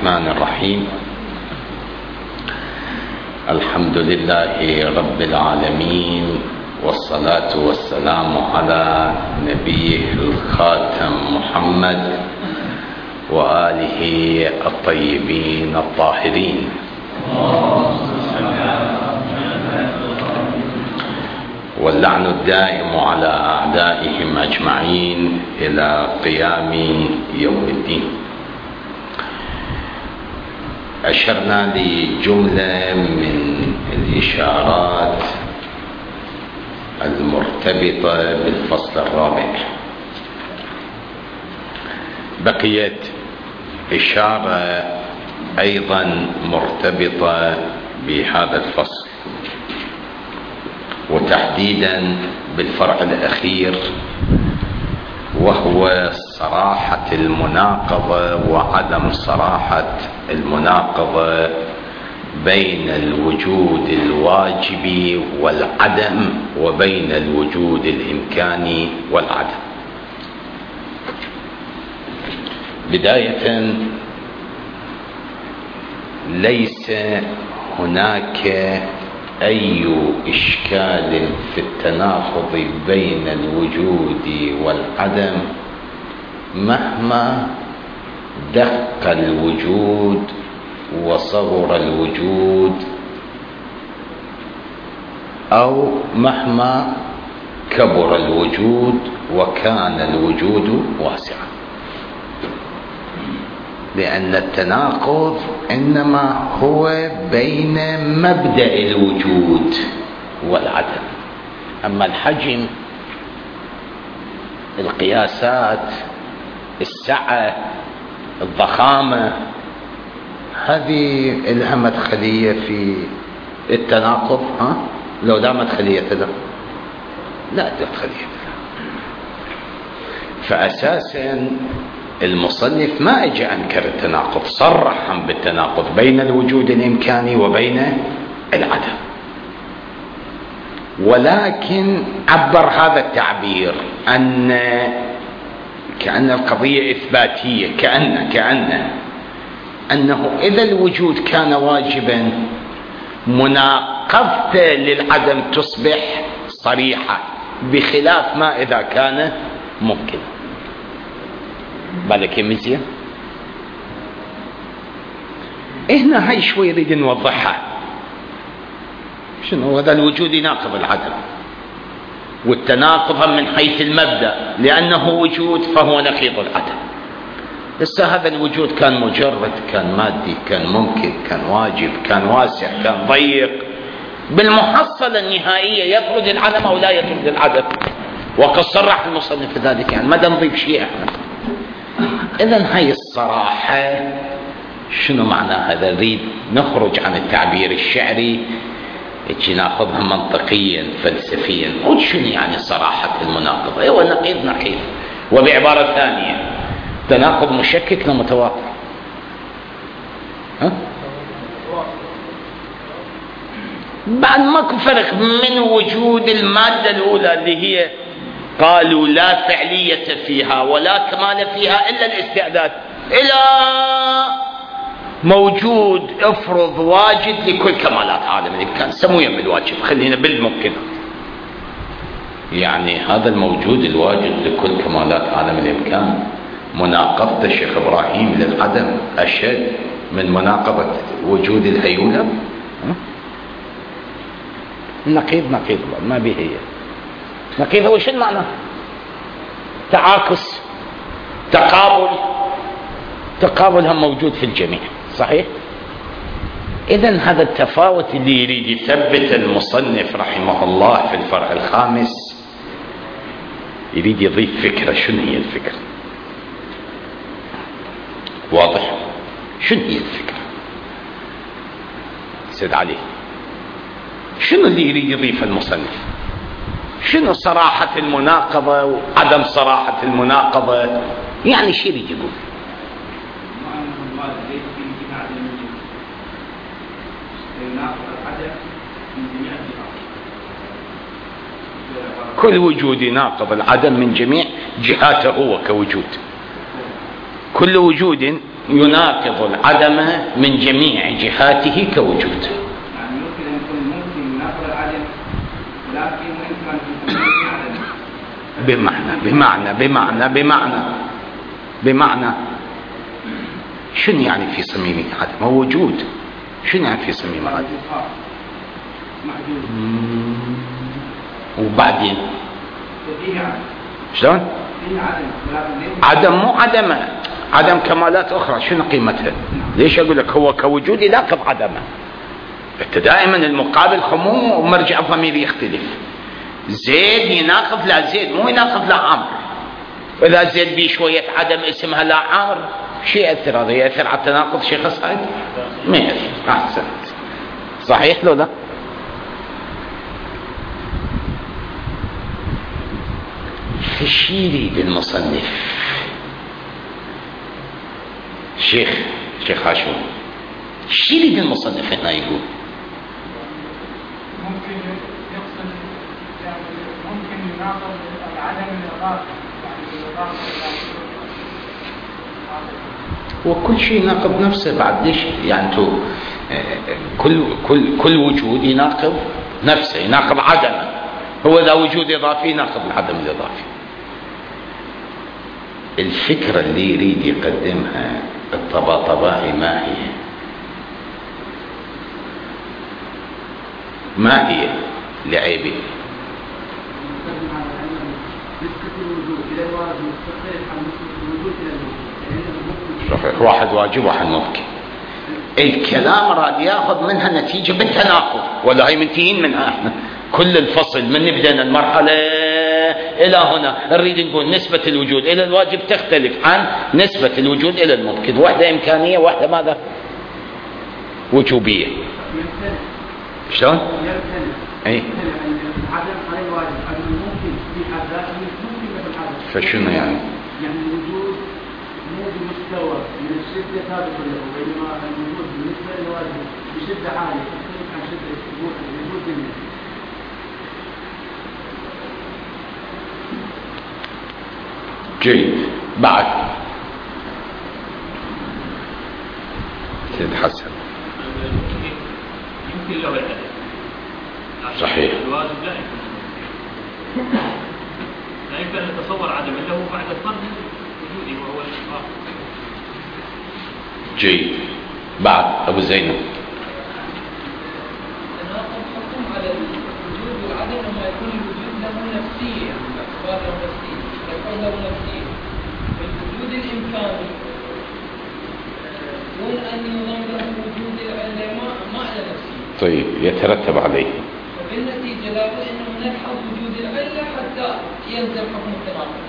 الرحمن الرحيم. الحمد لله رب العالمين، والصلاة والسلام على نبيه الخاتم محمد وآله الطيبين الطاهرين. واللعن الدائم على أعدائهم أجمعين إلى قيام يوم الدين. أشرنا لجملة من الإشارات المرتبطة بالفصل الرابع. بقيت إشارة أيضا مرتبطة بهذا الفصل، وتحديدا بالفرع الأخير، وهو صراحة المناقضة وعدم صراحة المناقضة بين الوجود الواجب والعدم وبين الوجود الإمكاني والعدم. بداية، ليس هناك أي إشكال في التناقض بين الوجود والعدم مهما دق الوجود وصغر الوجود، أو مهما كبر الوجود وكان الوجود واسعا، لأن التناقض إنما هو بين مبدأ الوجود والعدم. أما الحجم، القياسات، السعة، الضخامة، هذه لها مدخلية في التناقض. لو لا مدخلية له، لا مدخلية له. فأساسا المصنف ما اجى انكر التناقض، صرح بالتناقض بين الوجود الامكاني وبين العدم، ولكن عبر هذا التعبير ان كأن القضية اثباتية، انه اذا الوجود كان واجبا مناقضته للعدم تصبح صريحة، بخلاف ما اذا كان ممكن. بالك مزيان؟ هنا هاي شوي يريد نوضحها. شنو هذا الوجود يناقض العدم، والتناقض من حيث المبدأ، لأنه وجود فهو نقيض العدم. لسه هذا الوجود كان مجرد، كان مادي، كان ممكن، كان واجب، كان واسع، كان ضيق، بالمحصلة النهائية يطرد العدم أو لا يطرد العدم، وقد صرح المصنف ذلك. يعني ما نضيف شيء احنا. إذن هاي الصراحة شنو معنى هذا؟ نريد نخرج عن التعبير الشعري، ناخذها منطقيا فلسفيا. قل شنو يعني صراحة المناقضة؟ ايوه، نقيض. وبعبارة ثانية، تناقض مشكك لمتواتر. بعد ماكو فرق من وجود المادة الأولى اللي هي قالوا لا فعلية فيها ولا كمال فيها إلا الاستعداد، إلى موجود افرض واجد لكل كمالات عالم الإمكان، سموه يم الواجب، خلينا بالممكن. يعني هذا الموجود الواجد لكل كمالات عالم الإمكان مناقضة الشيخ إبراهيم للعدم أشد من مناقضة وجود الهيولة. نقيض ما به هي نقيض. هو شو المعنى؟ تعاكس، تقابل هم موجود في الجميع، صحيح؟ إذن هذا التفاوت اللي يريد يثبت المصنف رحمه الله في الفرع الخامس، يريد يضيف فكرة. شنو هي الفكرة؟ واضح؟ شنو هي الفكرة؟ سيد علي، شنو اللي يريد يضيف المصنف؟ شنو صراحة المناقضة وعدم صراحة المناقضة؟ يعني شو يريد يقول؟ كل وجود يناقض العدم من جميع جهاته هو كوجود. كل وجود يناقض العدم من جميع جهاته كوجود. يعني ممكن أن يكون ممكن يناقض العدم لكن ممكن أن يكون بمعنى شنو يعني في صميم العدم؟ هو وجود. شنو يعني في صميم العدم؟ وبعدين شلون؟ عدم مو عدم كمالات أخرى. شنو قيمتها؟ ليش أقول لك هو كوجود يناقض عدمه؟ أنت دائما المقابل خموم ومرجع ضميري يختلف. زيد يناقض لا زيد، مو يناقض لا عمرو. وإذا زيد بيه شوية عدم اسمها لا عمرو، شو يأثر هذا؟ يأثر على التناقض شيخ سعيد؟ ما يأثر. أحسنت. صحيح لو لا؟ ايش يريد المصنف؟ شيخ هاشم، ايش يريد المصنف هنا يقول؟ ممكن يقصد يعني ممكن يناقض العدم الإضافي، يعني الإضافة وكل شيء يناقض نفسه بعد. ليش يعني انتو كل وجود يناقض نفسه، يناقض عدمه. هو إذا وجود إضافي يناقض العدم الإضافي. الفكرة اللي يريد يقدمها الطباطبائي ما هي لعيبه؟ واحد واجب واحد ممكن. الكلام راد ياخذ منها نتيجة بالتناقض، ولا هي منتهين منها احنا. كل الفصل من بدينا المرحلة إلى هنا نريد نقول نسبة الوجود إلى الواجب تختلف عن نسبة الوجود إلى الممكن. واحدة إمكانية واحدة ماذا؟ وجوبية. شلون؟ أي. فشنو يعني؟ يعني الوجود مو بمستوى من الشدة ثابتة له، بينما الوجود بالنسبة للواجب بشدة عالية تختلف عن شدة الوجود بالنسبة. جيد. بعد سيد حسن. يمكن له العدم. صحيح. الواجب لا يمكن أن نتصور عدم له بعد فرض وجوده وهو الإشراق. جيد. بعد أبو زينب. تناقض حكم على الوجود والعدم لما يكون الوجود له نفسية، باعتبار له نفسية، يكون له نفسية. الوجود الإمكاني دون أن يضم له وجود العلة ما له نفسية. طيب يترتب عليه. وبالنتيجة لابد أن نلحظ وجود العلة حتى ينزل حكم التناقض.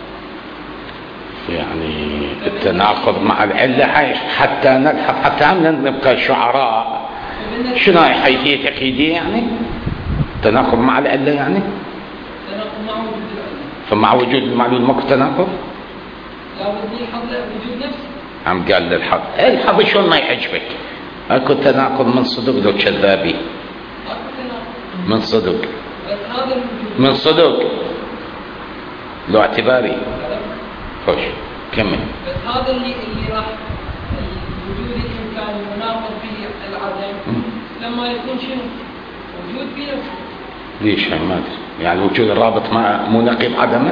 يعني التناقض مع العلة حتى نلحظ، حتى نبقى شعراء. شنو هي حيثية تقييدية يعني؟ تناقض مع العلة يعني؟ تناقض مع وجود العلة. فمع وجود المعلول ماكو تناقض؟ لابد نلحظ له وجود نفسه. عم قال للحظ. الحظ شلون ما يعجبك؟ اكو تناقض من صدق لو كذابي. من صدق. من صدق لو اعتباري. خوش كمل. بس هذا اللي راح الوجود الامكاني مناقض به العدم لما يكون شنو؟ وجود بنفسه. ليش هاي ما ادري. يعني الوجود الرابط مو نقيض عدمه؟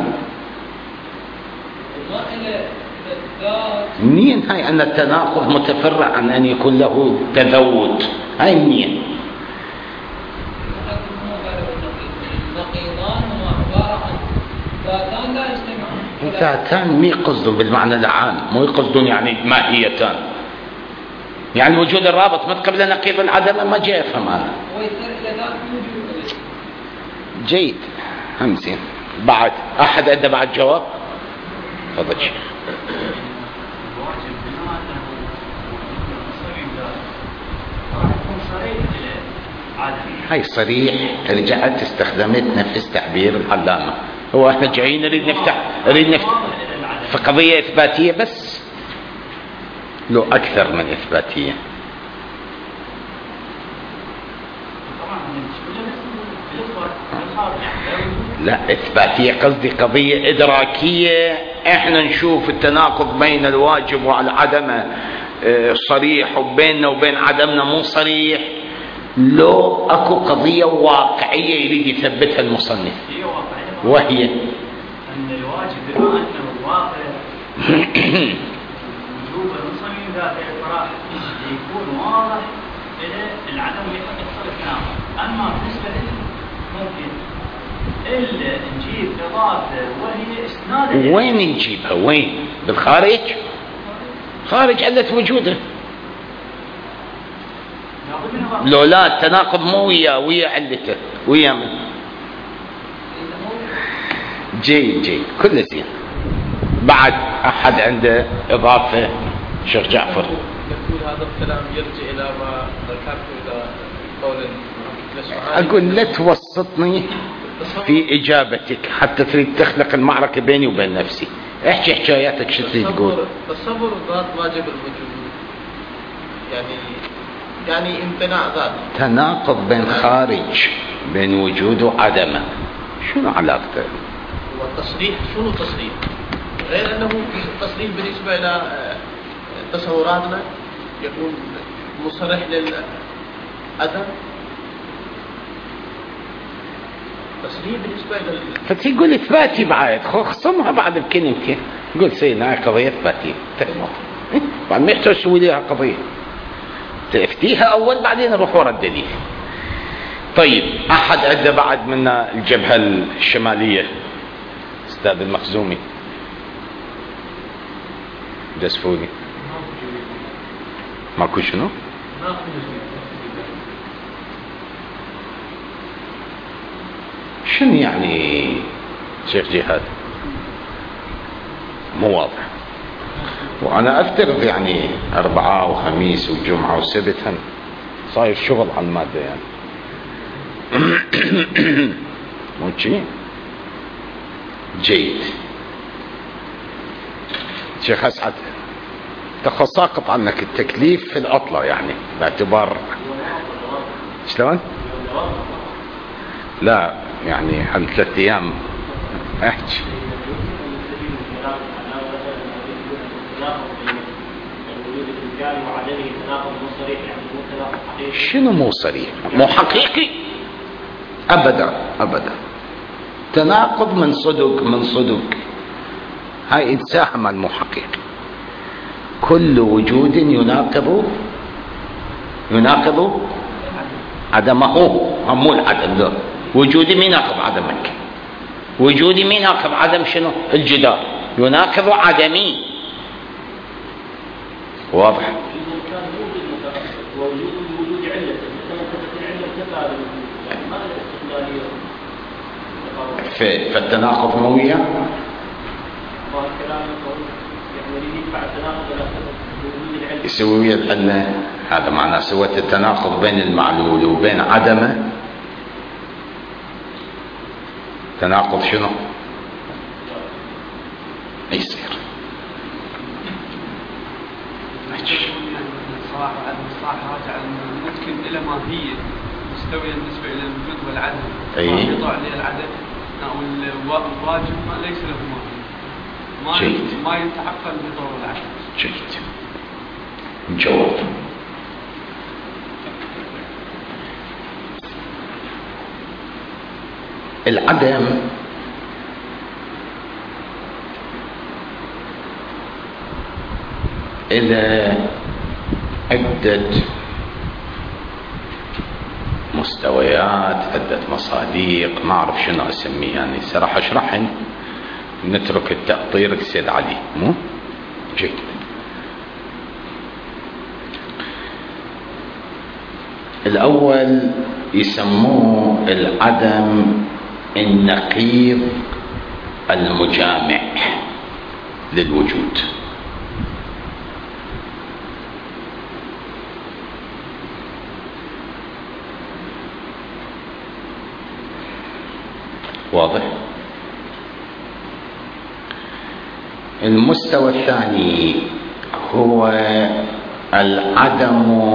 ما إلى الذات. منين هاي ان التناقض متفرع عن ان يكون له تذوت؟ هاي منين؟ نقيضان هما عبارة عن ذاتان لا يجتمعان. ذاتان مي قصدهم بالمعنى العام، مو يقصدون يعني ماهيتان. يعني وجود الرابط ما قبل نقيض العدم ما جاء يفهم انا. ويصير إلى ذات موجود. جيد. همزين. بعد احد عنده بعد جواب؟ تفضل شيخ. هاي صريح. رجعت استخدمت نفس تعبير العلامة. هو احنا جايين نريد نفتح في قضية إثباتية بس، لو أكثر من إثباتية. لا إثباتية قصدي قضية إدراكية. احنا نشوف التناقض بين الواجب والعدم صريح وبيننا وبين عدمنا مو صريح، لو اكو قضية واقعية يريد يثبتها المصنف، هي واقعية، وهي أن الواجب بما أنه واقع وجوب المصنف ذات الفراح يكون واضح إلى العدم يحصل التناقض. أما بالنسبة لنا ممكن إلا نجيب إضافة وهي إسناد. وين نجيبها؟ وين؟ بالخارج؟ خارج علة وجوده. لو لا التناقض مو ويا علته، ويا من؟ جيد كل زين. بعد أحد عنده إضافة؟ شيخ جعفر. يقول هذا الكلام يرجع إلى ما ذكرته إلى قول أقول لا توسطني في إجابتك حتى تريد تخلق المعركة بيني وبين نفسي. احكي حكاياتك شو تريد تقول؟ تصور ذات واجب الوجود، يعني امتناع ذات. تناقض بين خارج، بين وجود وعدمه، شنو علاقته؟ والتصريح شنو تصريح؟ غير أنه تصريح بالنسبة إلى تصوراتنا يكون مصرح للعدم، تصريح بالنسبة إلى فتقول إثباتي بعد، خصمها بعد بكلمتين، قول سيدنا هاي قضية إثباتية تكمل، بعد ما يحتاج تسوي لها قضية تفتيها أول بعدين نروح ورا الدليل. طيب أحد عنده بعد منا الجبهة الشمالية؟ أستاذ المخزومي دسفولي. ماكو شنو؟ شنو يعني شيخ جهاد؟ مو واضح. وأنا أفترض يعني أربعاء وخميس وجمعة وسبت صاير شغل على المادة يعني. مو شيء جيد. شيخ أسعد تساقط عنك التكليف في العطلة يعني باعتبار شلون؟ لا يعني هل 3 أيام احكي. شنو مو صريح؟ مو حقيقي أبدا. تناقض من صدق هاي إتساهم المو حقيقي. كل وجود يناقض عدمه. مو العدم، لا وجودي مين يناقض عدمك؟ وجودي مين يناقض عدم شنو؟ الجدار يناقض عدمي. واضح؟ فالتناقض موية. يسوي العلة، هذا معناه سويت التناقض بين المعلول وبين عدمه. تناقض شنو؟ يصير الصراحة راجع ممكن إلى ماهية مستوية بالنسبة إلى الوجود والعدم. أي. يطلع عليه العدم أو الواجب ليس له ماهية. ما يتحقق بضرر العدم. جيد. جواب. العدم إلى عدة مستويات، عدة مصادق، ما أعرف شنو أسميه يعني صراحة. أشرحن نترك التأطير سيد علي. مو جيد. الأول يسموه العدم النقيض المجامع للوجود. واضح؟ المستوى الثاني هو العدم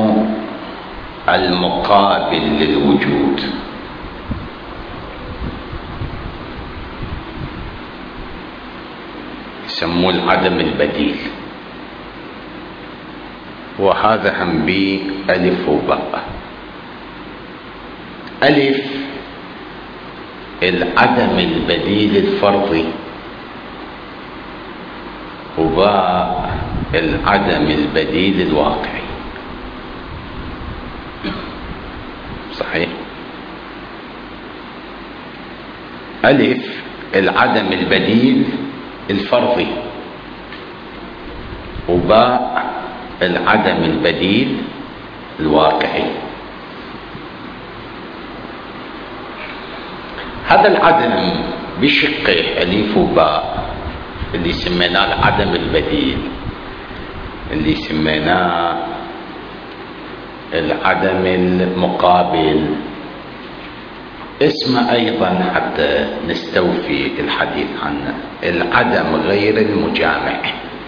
المقابل للوجود. يسموه العدم البديل. وهذا هم بألف وباء. ألف العدم البديل الفرضي، وباء العدم البديل الواقعي. صحيح؟ ألف العدم البديل الفرضي، وباء العدم البديل الواقعي. هذا العدم بشقه ألف وباء اللي سميناه العدم البديل، اللي سميناه العدم المقابل، اسمه أيضا حتى نستوفي الحديث عنه العدم غير المجامع.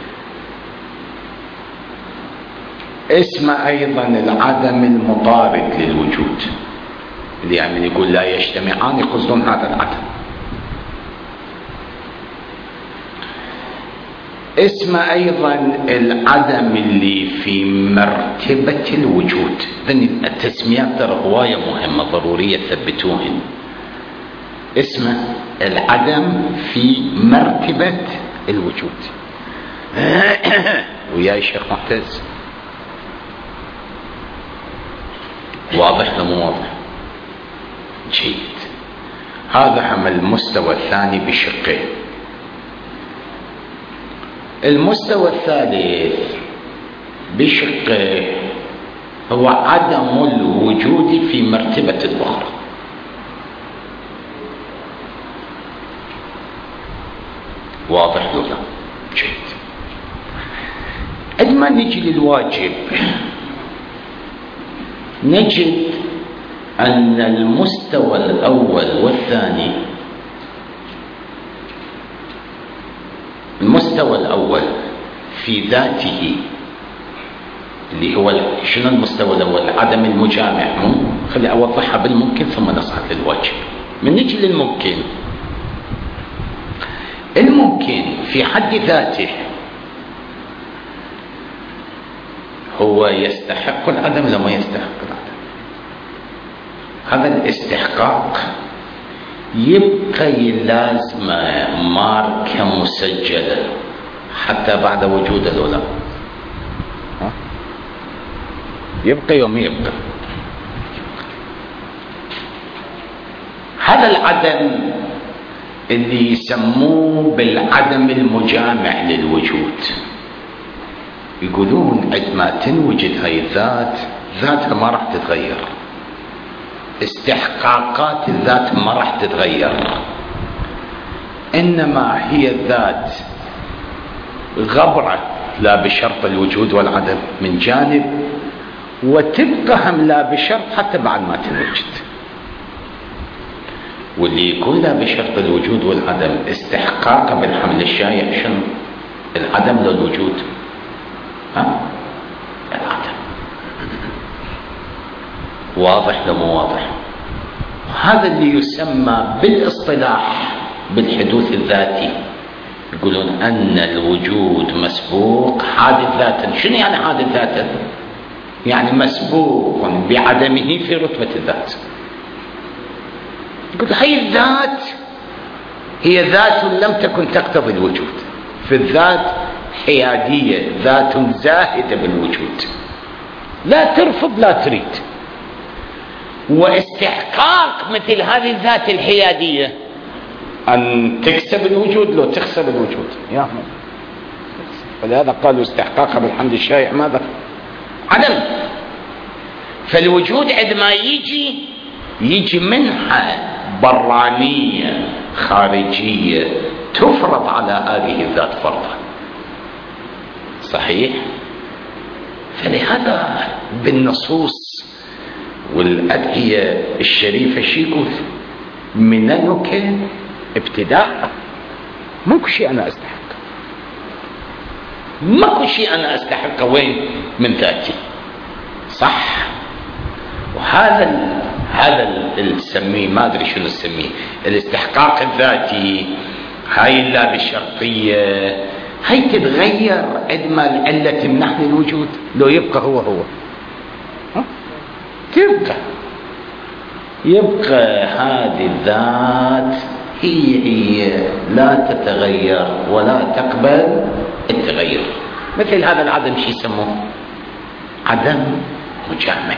اسمه أيضا العدم المطارد للوجود، اللي يعني يقول لا يجتمعان يقصدون هذا العدم. اسمه أيضا العدم اللي في مرتبة الوجود. التسميات ترى هواية مهمة ضرورية تثبتوهن. اسمه العدم في مرتبة الوجود. وياي شيخ معتز؟ واضح ولا مو واضح؟ جيد. هذا هم المستوى الثاني بشقه. المستوى الثالث بشقه هو عدم الوجود في مرتبة الأخرى. واضح ولا؟ جيد. عندما نجي للواجب نجد أن المستوى الأول والثاني، المستوى الأول في ذاته اللي هو شنو المستوى الأول؟ عدم المجامع. خلي أوضحها بالممكن ثم نصعد للواجب. من نجي للممكن، الممكن في حد ذاته هو يستحق العدم ولا ما يستحق العدم؟ هذا الاستحقاق يبقى لازمة ماركة مسجلة حتى بعد وجود العلماء. يبقى يوم يبقى. هذا العدم اللي يسموه بالعدم المجامع للوجود، يقولون عندما تنوجد هاي الذات، ذاتها ما راح تتغير، استحقاقات الذات ما راح تتغير، إنما هي الذات غبرة لا بشرط الوجود والعدم من جانب، وتبقى هم لا بشرط حتى بعد ما تنوجد. واللي يكون لا بشرط الوجود والعدم استحقاقه بالحمل الشايع شنو؟ العدم للوجود. العدم. واضح لو مو واضح؟ هذا اللي يسمى بالاصطلاح بالحدوث الذاتي. يقولون أن الوجود مسبوق حادث ذاتا. شنو يعني حادث ذاتا؟ يعني مسبوق بعدمه في رتبة الذات. يقول هي الذات هي ذات لم تكن تقتضي الوجود، في الذات حيادية، ذات زاهدة بالوجود، لا ترفض لا تريد. واستحقاق مثل هذه الذات الحيادية أن تكسب الوجود لو تخسر الوجود يا أحمد. فلهذا قالوا استحقاقها بالحمد الشائع ماذا؟ عدم. فالوجود عندما يجي منحة برانية خارجية تفرض على هذه الذات فرضا. صحيح؟ فلهذا بالنصوص والأدعية الشريفة شي يقول؟ مننك ابتداء. ماكو شيء أنا أستحق، ماكو شيء أنا أستحق وين؟ من ذاتي. صح؟ وهذا اللي نسميه، ما أدري شنو نسميه، الاستحقاق الذاتي، هاي اللام الشرطية هي تتغير عندما العلة تمنحني الوجود، لو يبقى هو يبقى هذه الذات هي لا تتغير ولا تقبل التغير. مثل هذا العدم شو يسموه؟ عدم مجامع.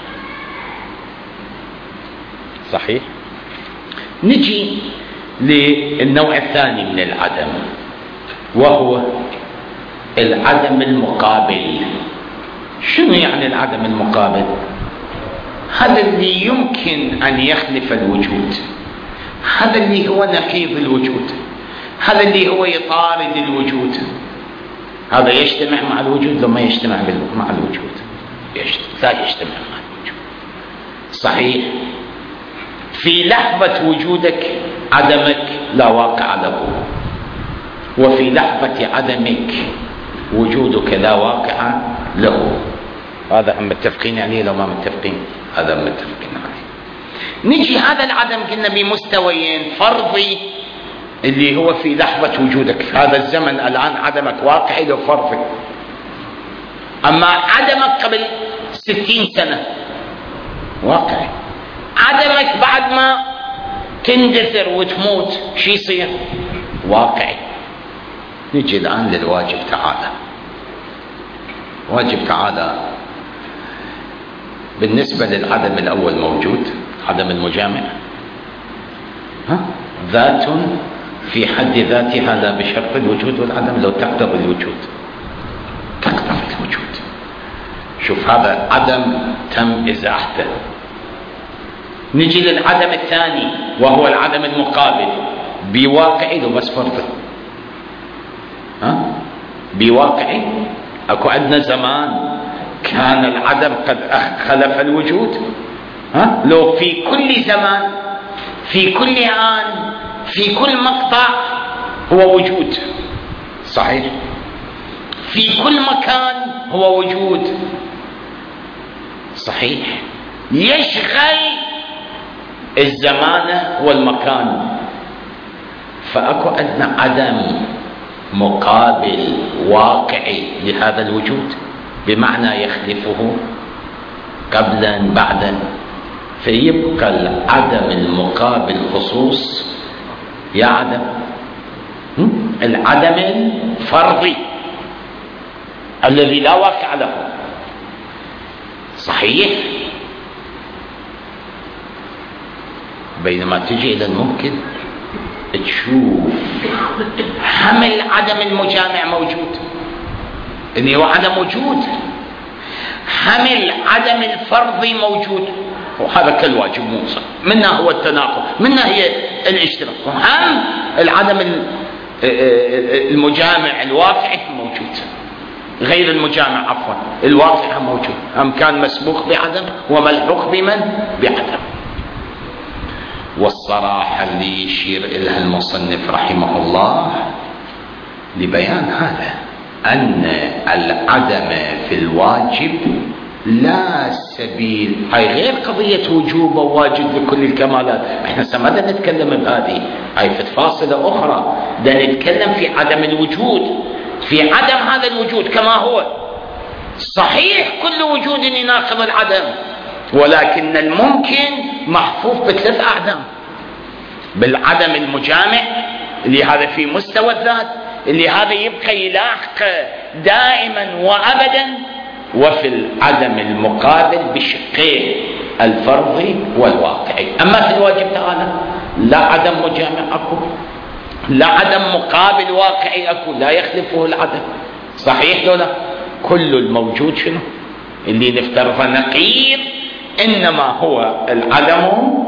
صحيح. نجي للنوع الثاني من العدم، وهو العدم المقابل. شنو يعني العدم المقابل؟ هذا اللي يمكن أن يخلف الوجود، هذا اللي هو نقيض الوجود، هذا اللي هو يطارد الوجود. هذا يجتمع مع الوجود لو ما يجتمع مع الوجود؟ لا يجتمع مع الوجود. صحيح. في لحظة وجودك عدمك لا واقع له، وفي لحظة عدمك وجودك لا واقع له. هذا هم متفقين عليه لو ما متفقين؟ هذا متفقين عليه. نجي هذا العدم قلنا بمستويين: فرضي اللي هو في لحظة وجودك في هذا الزمن الآن عدمك واقعي لو فرضي، أما عدمك قبل 60 سنة واقعي. عدمك بعد ما تندثر وتموت شو يصير؟ واقعي. نجي الآن للواجب تعالى. واجب تعالى بالنسبة للعدم الأول موجود، عدم المجامع، ذات في حد ذاتها لا بشرط الوجود والعدم. لو تقتضي الوجود تقتضي الوجود. شوف هذا عدم تم إزاحته. نجي للعدم الثاني وهو العدم المقابل، بواقعي لو بس فرضه. بواقعي اكو عندنا زمان كان العدم قد خلف الوجود. لو في كل زمان، في كل آن، في كل مقطع هو وجود. صحيح. في كل مكان هو وجود. صحيح. يشغل الزمان والمكان. فأكو عندنا عدم مقابل واقعي لهذا الوجود، بمعنى يخلفه قبلا بعدا. فيبقى العدم المقابل خصوص يا عدم العدم الفرضي الذي لا واقع له. صحيح. بينما تجي إلى الممكن تشوف حمل عدم المجامع موجود، اللي هو عدم وجود. حمل عدم الفرض موجود، وهذا كالواجب موصل. منها هو التناقض، منها هي الاشتراك. وهم العدم المجامع الواقعي موجود، غير المجامع عفوا الواقع موجود. هم كان مسبوق بعدم وملحوق بمن؟ بعدم. والصراحة اللي يشير إليها المصنف رحمه الله لبيان هذا أن العدم في الواجب لا سبيل. هاي غير قضية وجوب وواجب لكل الكمالات. احنا سمعنا نتكلم بهذه، هاي في فاصلة أخرى ده نتكلم في عدم الوجود، في عدم هذا الوجود كما هو. صحيح كل وجود يناقض العدم، ولكن الممكن محفوف بثلاث أعدام: بالعدم المجامع اللي هذا في مستوى الذات، اللي هذا يبقى يلاحق دائما وأبدا، وفي العدم المقابل بشقين الفرضي والواقعي. أما في الواجب تعالى لا عدم مجامع أكو، لا عدم مقابل واقعي أكو، لا يخلفه العدم. صحيح لو لا؟ كل الموجود شنو؟ اللي نفترض نقيض، إنما هو العدم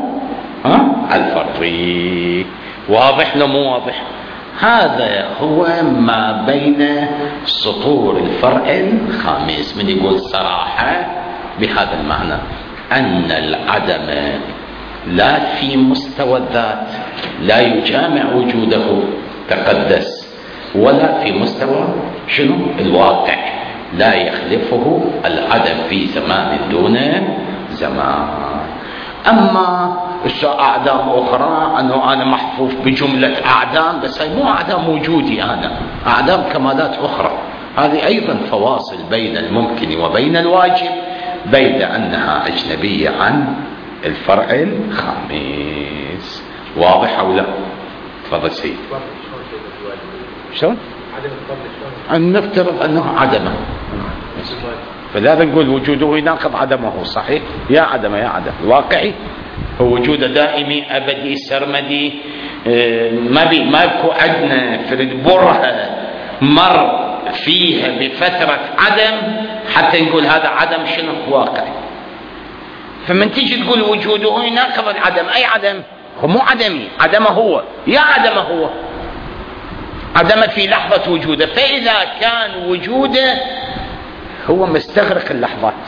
الفرضي. واضح لو مو واضح؟ هذا هو ما بين سطور الفرع الخامس. من يقول صراحة بهذا المعنى أن العدم لا في مستوى الذات لا يجامع وجوده تقدس، ولا في مستوى شنو الواقع لا يخلفه العدم في زمان دون زمان. أما أعدام أخرى أنه أنا محفوف بجملة أعدام، بس هي مو أعدام وجودي، أنا أعدام كمالات أخرى. هذه أيضا فواصل بين الممكن وبين الواجب، بيد أنها أجنبية عن الفرع الخامس. واضح أو لا؟ تفضل سيد. شلون؟ أن نفترض أنه عدمه، فلا نقول وجوده يناقض عدمه. صحيح؟ يا عدم يا عدم. الواقعي هو وجوده دائمي أبدي سرمدي، ما يكون عندنا فرد برهة مر فيها بفترة عدم حتى نقول هذا عدم شنو واقعي. فمن تيجي تقول وجوده يناقض العدم، أي عدم؟ هو مو عدمي، عدمه هو، يا عدمه هو، عدم في لحظة وجوده. فإذا كان وجوده هو مستغرق اللحظات،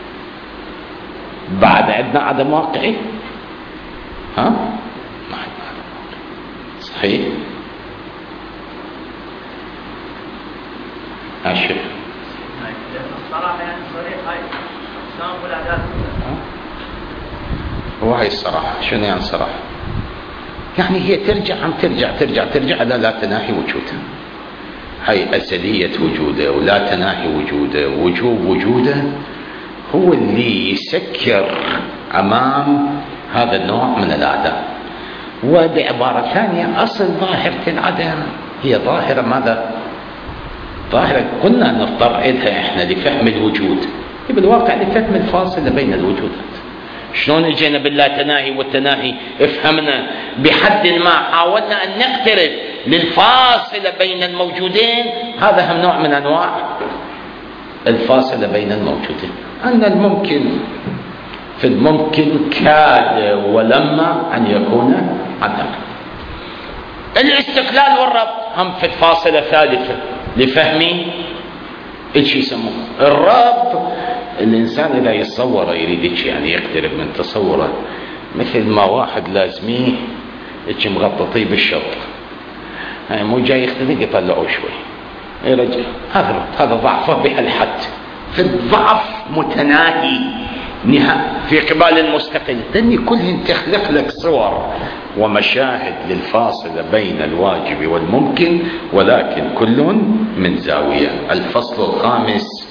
بعد عندنا عدم واقعي؟ ها؟ ما عندنا عدم واقعي. صحيح؟ أشوف الصراحة يعني صريح هاي أقسام والأعداد. وهي الصراحة شنو يعني صراحة؟ يعني هي ترجع على لا تناهي وجوده. هي أزلية وجوده ولا تناهي وجوده، وجوده هو اللي يسكر أمام هذا النوع من الأعدام. وبعبارة ثانية أصل ظاهرة العدم هي ظاهرة ماذا؟ ظاهرة قلنا نضطر إلها إحنا لفهم الوجود، بالواقع لفهم الفاصلة بين الوجودات. شلون اجينا باللا تناهي والتناهي؟ افهمنا بحد ما حاولنا ان نقترب للفاصله بين الموجودين. هذا هم نوع من انواع الفاصله بين الموجودين. ان الممكن في الممكن كاد ولما ان يكون عدم. الاستقلال والربط هم في الفاصله ثالثه لفهم ايش يسموه الربط. الإنسان إذا يتصور يريد يعني يقترب من تصوره، مثل ما واحد لازميه مغططيه بالشط، يعني مو جاي يختلق يطلعوه شوي يرجع. هذا ضعفه بهالحد، في الضعف متناهي في قبال المستقل. لأن كلهن تخلق لك صور ومشاهد للفاصلة بين الواجب والممكن، ولكن كل من زاوية. الفصل الخامس: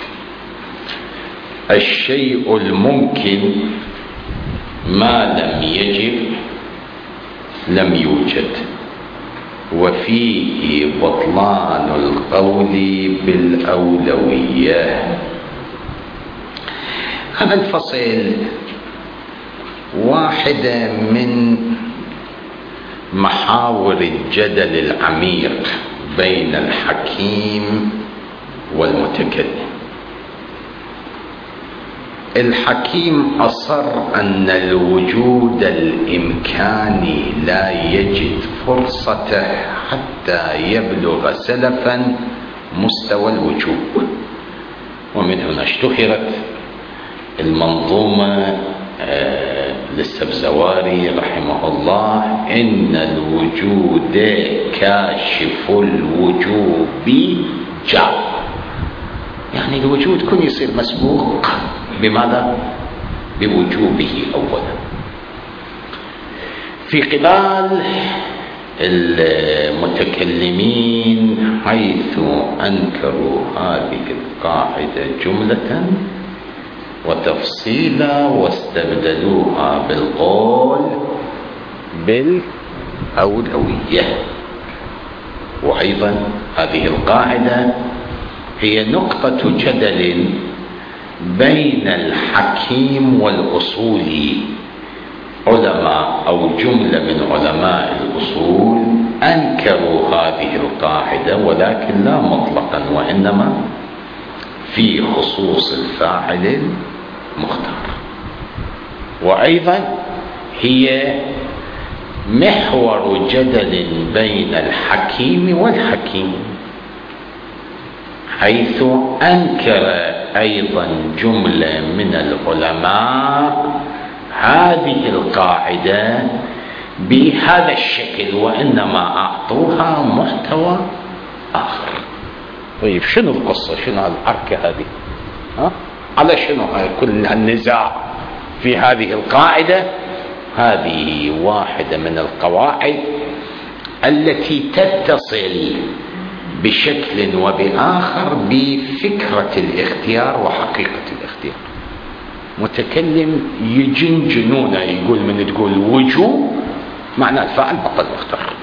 الشيء الممكن ما لم يجب لم يوجد، وفيه بطلان القول بالأولوية. هذا الفصل واحدة من محاور الجدل العميق بين الحكيم والمتكلم. الحكيم أصر أن الوجود الإمكاني لا يجد فرصته حتى يبلغ سلفا مستوى الوجوب، ومن هنا اشتهرت المنظومة للسبزواري رحمه الله: إن الوجود كاشف الوجوب جاء. يعني الوجود كن يصير مسبوق بماذا؟ بوجوبه أولا. في قبال المتكلمين حيث أنكروا هذه القاعدة جملة وتفصيلا واستبدلوها بالقول بالأولوية. وأيضا هذه القاعدة هي نقطة جدل بين الحكيم والأصولي. علماء أو جملة من علماء الأصول أنكروا هذه القاعدة، ولكن لا مطلقا، وإنما في خصوص الفاعل المختار. وأيضا هي محور جدل بين الحكيم والحكيم، حيث أنكر أيضا جملة من العلماء هذه القاعدة بهذا الشكل، وإنما أعطوها محتوى آخر. طيب شنو القصة؟ شنو العركة هذه؟ على شنو كل النزاع في هذه القاعدة هذه واحدة من القواعد التي تتصل بشكل وبآخر بفكرة الاختيار وحقيقة الاختيار. متكلم يجنجنونه، يقول من تقول وجوب معناه الفاعل بطل مختار.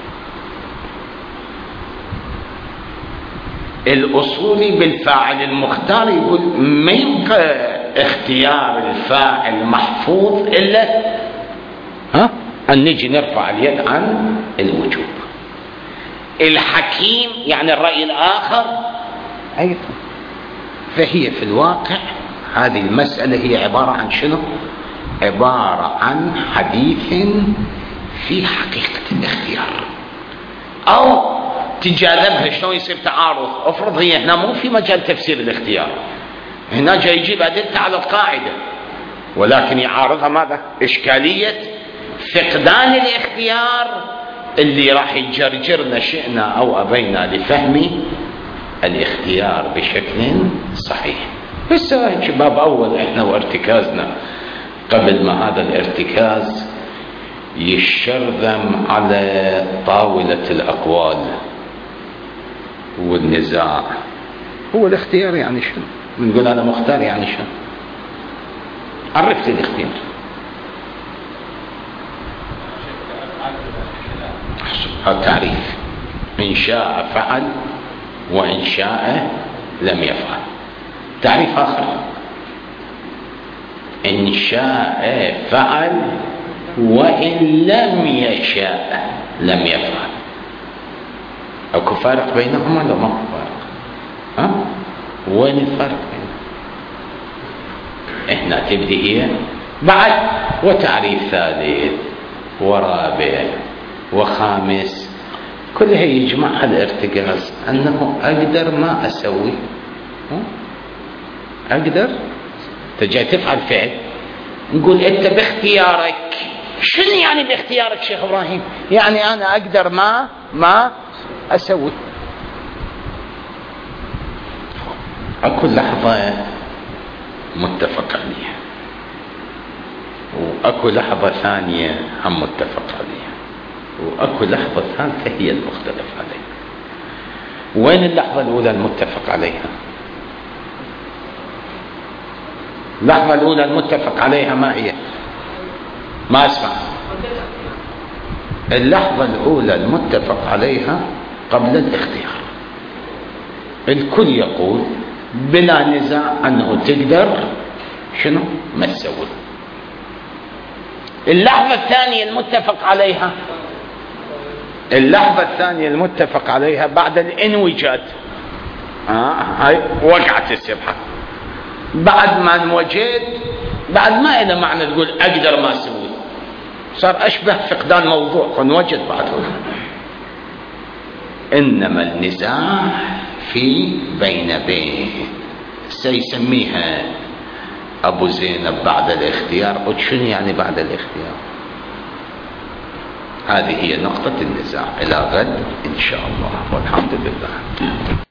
الأصولي بالفاعل المختار يقول ما يبقى اختيار الفاعل محفوظ إلا أن نجي نرفع اليد عن الوجوب. الحكيم يعني الرأي الآخر أيضا. فهي في الواقع هذه المسألة هي عبارة عن شنو؟ عبارة عن حديث في حقيقة الاختيار، أو تجاذبها شلون يصير تعارض. افرض هي هنا مو في مجال تفسير الاختيار، هنا جاي يجيب أدلة على القاعدة، ولكن يعارضها ماذا؟ إشكالية فقدان الاختيار اللي راح يجرجرنا شئنا أو أبينا لفهم الاختيار بشكل صحيح. بس باب أول إحنا وارتكازنا قبل ما هذا الارتكاز يشرذم على طاولة الأقوال والنزاع. هو الاختيار يعني شنو؟ بنقول أنا مختار يعني شنو؟ عرفت الاختيار. التعريف إن شاء فعل وإن شاء لم يفعل. تعريف آخر إن شاء فعل وإن لم يشاء لم يفعل. أكو فارق بينهما ولا ما أكو فارق؟ وين الفرق بينهم؟ إحنا تبدي هي بعد وتعريف ثالث ورابع وخامس، كلها يجمعها الارتكاز أنه أقدر ما أسوي. أقدر تجي تفعل فعل، نقول أنت باختيارك. شنو يعني باختيارك شيخ إبراهيم؟ يعني أنا أقدر ما أسوي. أكو لحظة متفق عليها، وأكو لحظة ثانية هم متفق عليها، وأكو لحظة ثالثة هي المختلف عليها. وين اللحظة الأولى المتفق عليها؟ اللحظة الأولى المتفق عليها ما هي؟ ما أسمع. اللحظة الأولى المتفق عليها قبل الاختيار. الكل يقول بلا نزاع أنه تقدر شنو؟ ما تسوي. اللحظة الثانية المتفق عليها، اللحظة الثانية المتفق عليها بعد الانوجاد. هاي وقعت السبحة. بعد ما انوجد، بعد ما إلى معنى تقول أقدر ما أسوي، صار أشبه فقدان موضوع، انوجد بعد. إنما النزاع في بين سيسميها أبو زينب بعد الاختيار. قلت شنو يعني بعد الاختيار؟ هذه هي نقطة النزاع. إلى غد إن شاء الله، والحمد لله.